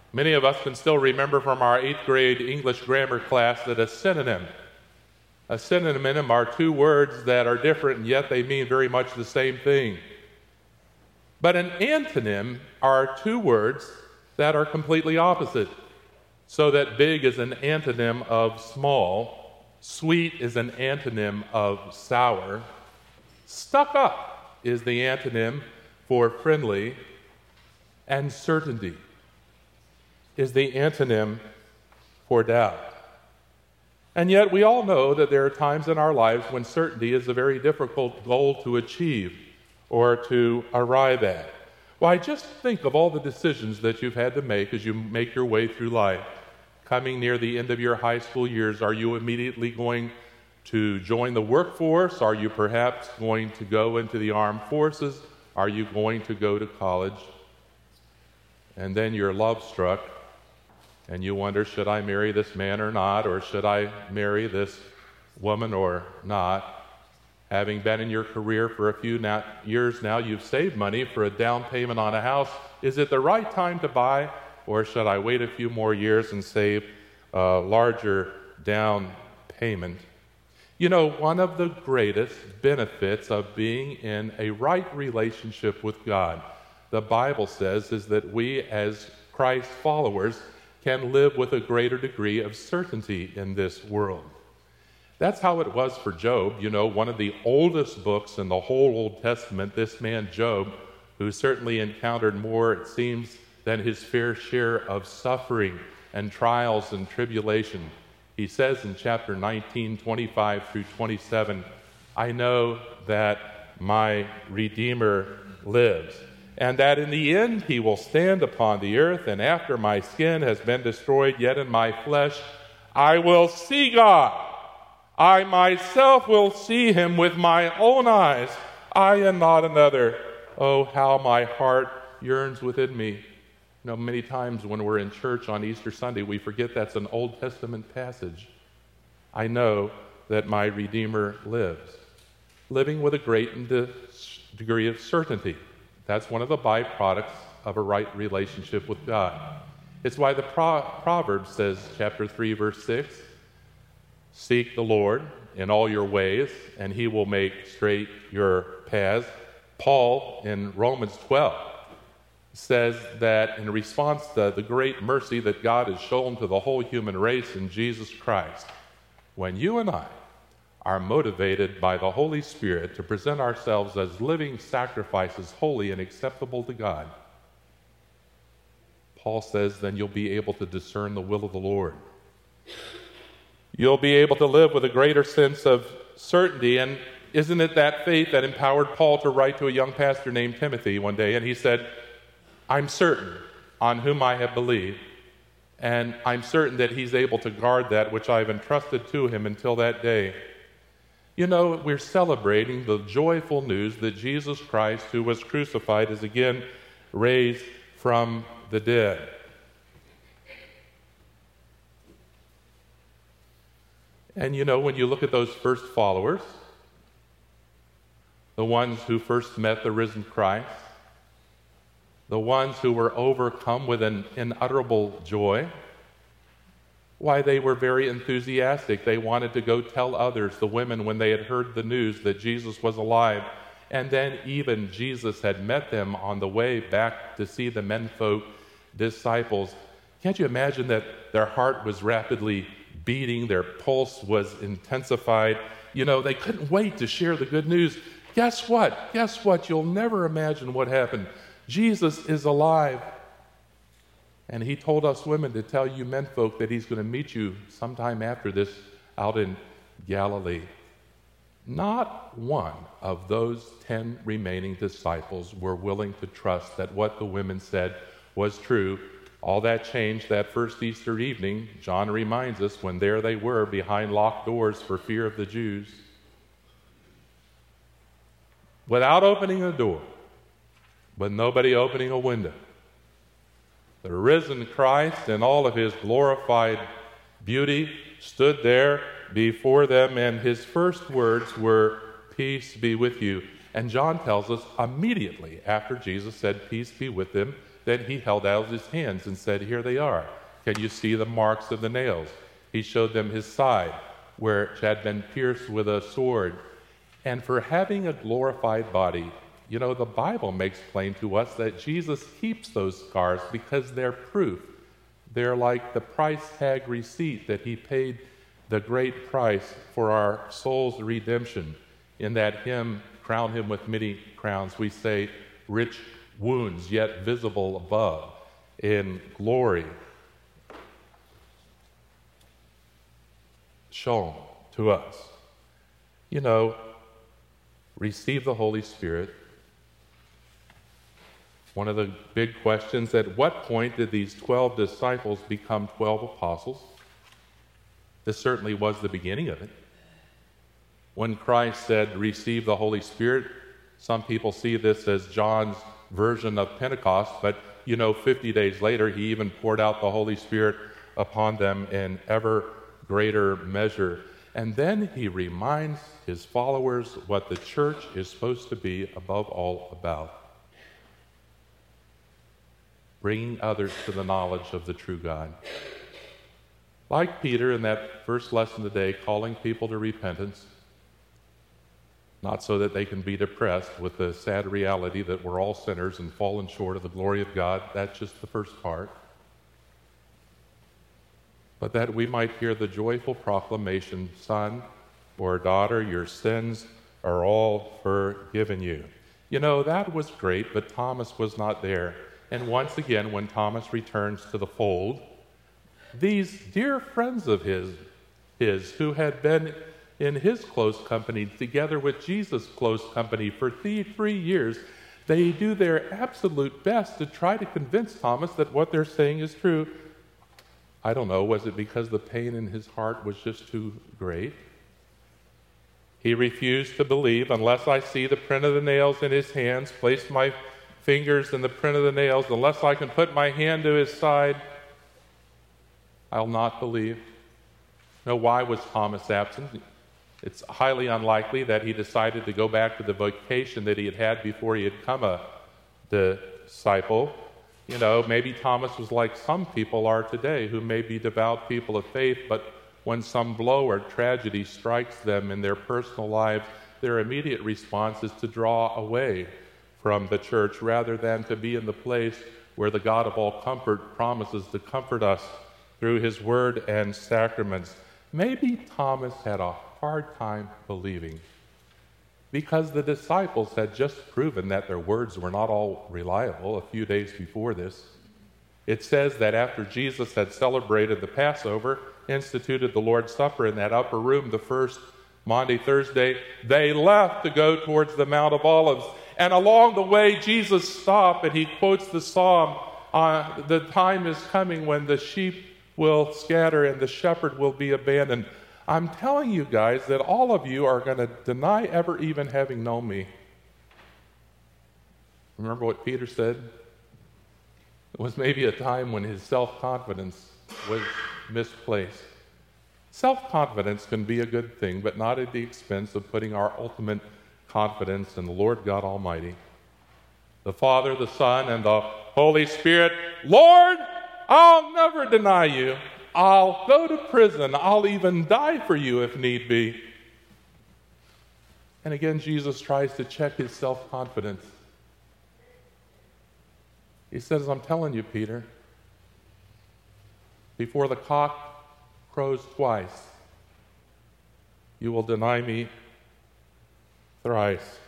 Many of us can still remember from our 8th grade English grammar class that a synonym are two words that are different, and yet they mean very much the same thing. But an antonym are two words that are completely opposite. So that big is an antonym of small, sweet is an antonym of sour, stuck up is the antonym for friendly, and certainty is the antonym for doubt. And yet we all know that there are times in our lives when certainty is a very difficult goal to achieve or to arrive at. Why, just think of all the decisions that you've had to make as you make your way through life. Coming near the end of your high school years, are you immediately going to join the workforce? Are you perhaps going to go into the armed forces? Are you going to go to college? And then you're love struck, and you wonder, should I marry this man or not? Or should I marry this woman or not? Having been in your career for a few years now, you've saved money for a down payment on a house. Is it the right time to buy, or should I wait a few more years and save a larger down payment? You know, one of the greatest benefits of being in a right relationship with God, the Bible says, is that we as Christ followers can live with a greater degree of certainty in this world. That's how it was for Job. You know, one of the oldest books in the whole Old Testament, this man Job, who certainly encountered more, it seems, than his fair share of suffering and trials and tribulation. He says in chapter 19, 25 through 27, I know that my Redeemer lives, and that in the end he will stand upon the earth, and after my skin has been destroyed, yet in my flesh I will see God. I myself will see him with my own eyes, I and not another. Oh, how my heart yearns within me. You know, many times when we're in church on Easter Sunday, we forget that's an Old Testament passage. I know that my Redeemer lives. Living with a great degree of certainty. That's one of the byproducts of a right relationship with God. It's why the Proverbs says, chapter 3, verse 6, seek the Lord in all your ways, and he will make straight your paths. Paul in Romans 12 says that in response to the great mercy that God has shown to the whole human race in Jesus Christ, when you and I are motivated by the Holy Spirit to present ourselves as living sacrifices, holy and acceptable to God, Paul says then you'll be able to discern the will of the Lord. You'll be able to live with a greater sense of certainty. And isn't it that faith that empowered Paul to write to a young pastor named Timothy one day? And he said, I'm certain on whom I have believed, and I'm certain that he's able to guard that which I've entrusted to him until that day. You know, we're celebrating the joyful news that Jesus Christ, who was crucified, is again raised from the dead. And you know, when you look at those first followers, the ones who first met the risen Christ, the ones who were overcome with an unutterable joy, why, they were very enthusiastic. They wanted to go tell others, the women, when they had heard the news that Jesus was alive. And then even Jesus had met them on the way back to see the menfolk disciples. Can't you imagine that their heart was rapidly beating, their pulse was intensified? You know, they couldn't wait to share the good news. Guess what? Guess what? You'll never imagine what happened. Jesus is alive. And he told us women to tell you menfolk that he's going to meet you sometime after this out in Galilee. Not one of those 10 remaining disciples were willing to trust that what the women said was true. All that changed that first Easter evening. John reminds us when there they were behind locked doors for fear of the Jews. Without opening a door, with nobody opening a window, the risen Christ in all of his glorified beauty stood there before them, and his first words were, "Peace be with you." And John tells us immediately after Jesus said, "Peace be with them," Then he held out his hands and said, "Here they are. Can you see the marks of the nails?" He showed them his side, where it had been pierced with a sword. And for having a glorified body, the Bible makes plain to us that Jesus keeps those scars because they're proof. They're like the price tag receipt that he paid the great price for our soul's redemption. In that hymn, "Crown him with many crowns," we say, "Rich wounds yet visible above in glory shown to us." Receive the Holy Spirit. One of the big questions, at what point did these 12 disciples become 12 apostles? This certainly was the beginning of it. When Christ said, "Receive the Holy Spirit," some people see this as John's version of Pentecost, but 50 days later, he even poured out the Holy Spirit upon them in ever greater measure. And then he reminds his followers what the church is supposed to be above all about: bringing others to the knowledge of the true God. Like Peter in that first lesson today, calling people to repentance, not so that they can be depressed with the sad reality that we're all sinners and fallen short of the glory of God. That's just the first part. But that we might hear the joyful proclamation, "Son or daughter, your sins are all forgiven you." That was great, but Thomas was not there. And once again, when Thomas returns to the fold, these dear friends of his who had been in his close company, together with Jesus' close company for 3 years, they do their absolute best to try to convince Thomas that what they're saying is true. I don't know, was it because the pain in his heart was just too great? He refused to believe. "Unless I see the print of the nails in his hands, place my fingers in the print of the nails, unless I can put my hand to his side, I'll not believe." Why was Thomas absent? It's highly unlikely that he decided to go back to the vocation that he had had before he had become a disciple. Maybe Thomas was like some people are today, who may be devout people of faith, but when some blow or tragedy strikes them in their personal lives, their immediate response is to draw away from the church rather than to be in the place where the God of all comfort promises to comfort us through his word and sacraments. Maybe Thomas had a hard time believing because the disciples had just proven that their words were not all reliable a few days before this. It says that after Jesus had celebrated the Passover, instituted the Lord's Supper in that upper room the first Maundy Thursday, they left to go towards the Mount of Olives. And along the way, Jesus stopped and he quotes the psalm, "The time is coming when the sheep will scatter and the shepherd will be abandoned." I'm telling you guys that all of you are going to deny ever even having known me. Remember what Peter said? It was maybe a time when his self-confidence was misplaced. Self-confidence can be a good thing, but not at the expense of putting our ultimate confidence in the Lord God Almighty, the Father, the Son, and the Holy Spirit. "Lord, I'll never deny you. I'll go to prison. I'll even die for you if need be." And again, Jesus tries to check his self-confidence. He says, "I'm telling you, Peter, before the cock crows twice, you will deny me thrice."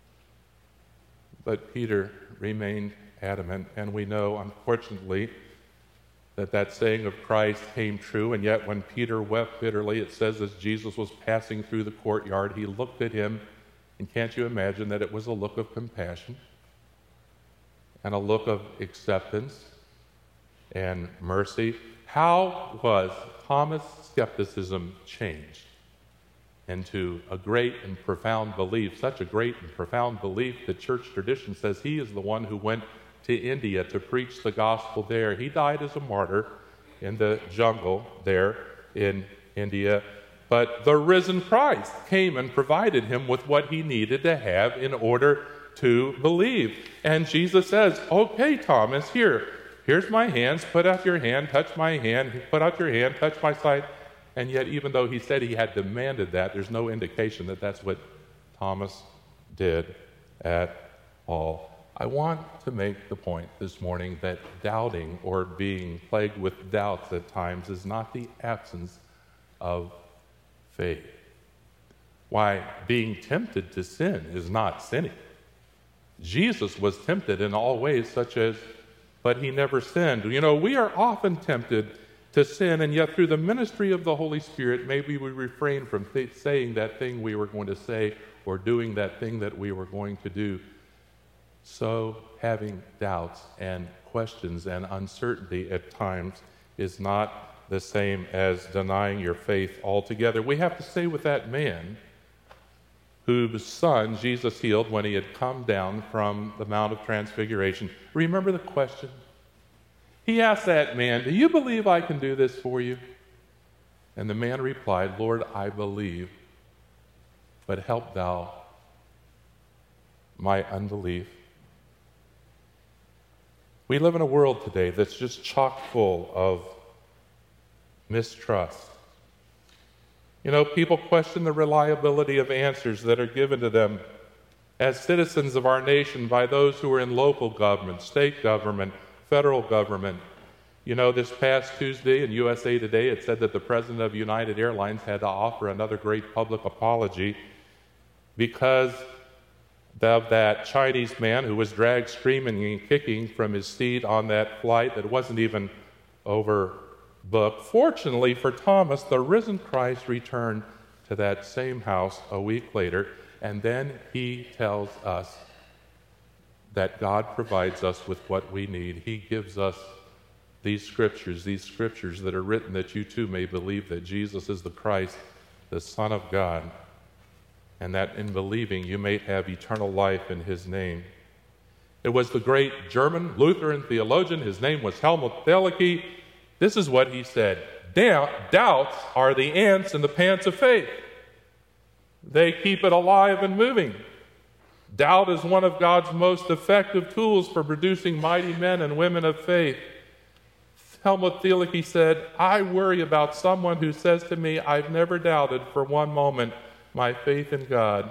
But Peter remained adamant, and we know, unfortunately, that saying of Christ came true. And yet when Peter wept bitterly, it says as Jesus was passing through the courtyard, he looked at him, and can't you imagine that it was a look of compassion and a look of acceptance and mercy? How was Thomas' skepticism changed into a great and profound belief, such a great and profound belief that church tradition says he is the one who went to India to preach the gospel there. He died as a martyr in the jungle there in India, but the risen Christ came and provided him with what he needed to have in order to believe. And Jesus says, okay, Thomas, here's my hands, put out your hand, touch my hand, put out your hand, touch my side. And yet, even though he said he had demanded that, there's no indication that that's what Thomas did at all. I want to make the point this morning that doubting or being plagued with doubts at times is not the absence of faith. Why, being tempted to sin is not sinning. Jesus was tempted in all ways, but he never sinned. You know, we are often tempted to sin, and yet through the ministry of the Holy Spirit, maybe we refrain from saying that thing we were going to say or doing that thing that we were going to do. So having doubts and questions and uncertainty at times is not the same as denying your faith altogether. We have to say with that man whose son Jesus healed when he had come down from the Mount of Transfiguration. Remember the question? He asked that man, "Do you believe I can do this for you?" And the man replied, "Lord, I believe, but help thou my unbelief." We live in a world today that's just chock full of mistrust. You know, people question the reliability of answers that are given to them as citizens of our nation by those who are in local government, state government, federal government. You know, this past Tuesday in USA Today, it said that the president of United Airlines had to offer another great public apology because of that Chinese man who was dragged screaming and kicking from his seat on that flight that wasn't even overbooked. Fortunately for Thomas, the risen Christ returned to that same house a week later, and then he tells us that God provides us with what we need. He gives us these scriptures that are written that you too may believe that Jesus is the Christ, the Son of God, and that in believing you may have eternal life in his name. It was the great German Lutheran theologian, his name was Helmut Thielicke. This is what he said: doubts are the ants in the pants of faith. They keep it alive and moving. Doubt is one of God's most effective tools for producing mighty men and women of faith. Helmut Thielicke said, "I worry about someone who says to me, 'I've never doubted for one moment my faith in God.'"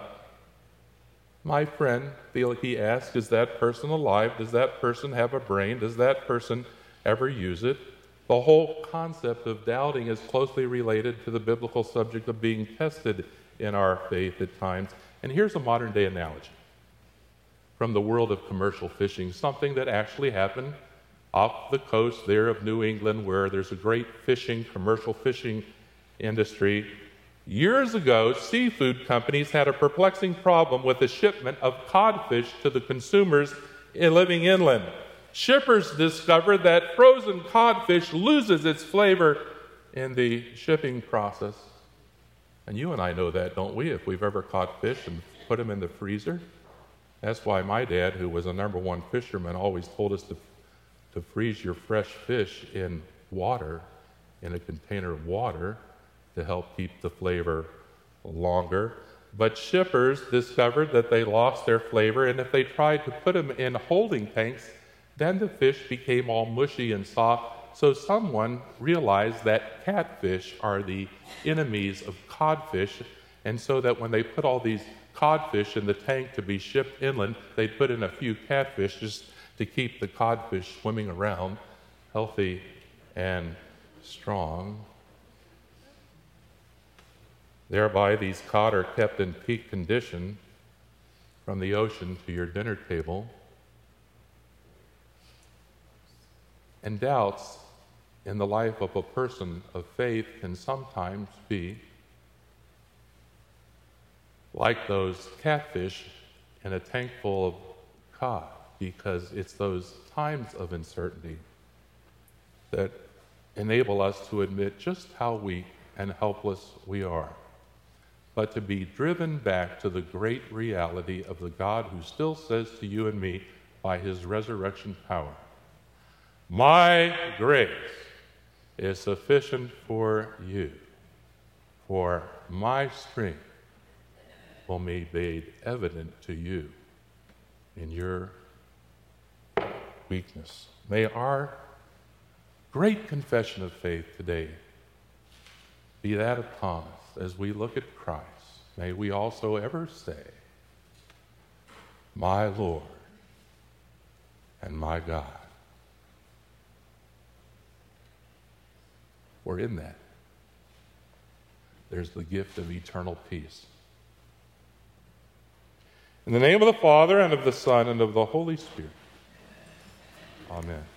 My friend, Thielicke asked, is that person alive? Does that person have a brain? Does that person ever use it? The whole concept of doubting is closely related to the biblical subject of being tested in our faith at times. And here's a modern day analogy from the world of commercial fishing, something that actually happened off the coast there of New England, where there's a great commercial fishing industry. Years ago, seafood companies had a perplexing problem with the shipment of codfish to the consumers living inland. Shippers discovered that frozen codfish loses its flavor in the shipping process. And you and I know that, don't we, if we've ever caught fish and put them in the freezer? That's why my dad, who was a #1 fisherman, always told us to freeze your fresh fish in water, in a container of water, to help keep the flavor longer. But shippers discovered that they lost their flavor, and if they tried to put them in holding tanks, then the fish became all mushy and soft. So someone realized that catfish are the enemies of codfish, and so that when they put all these codfish in the tank to be shipped inland, they'd put in a few catfish just to keep the codfish swimming around, healthy and strong. Thereby, these cod are kept in peak condition from the ocean to your dinner table. And doubts in the life of a person of faith can sometimes be like those catfish in a tank full of cod, because it's those times of uncertainty that enable us to admit just how weak and helpless we are, but to be driven back to the great reality of the God who still says to you and me by his resurrection power, "My grace is sufficient for you, for my strength will be made evident to you in your weakness. May our great confession of faith today be that of Thomas. As we look at Christ, may we also ever say, my Lord and my God. For in that, there's the gift of eternal peace. In the name of the Father, and of the Son, and of the Holy Spirit. Amen.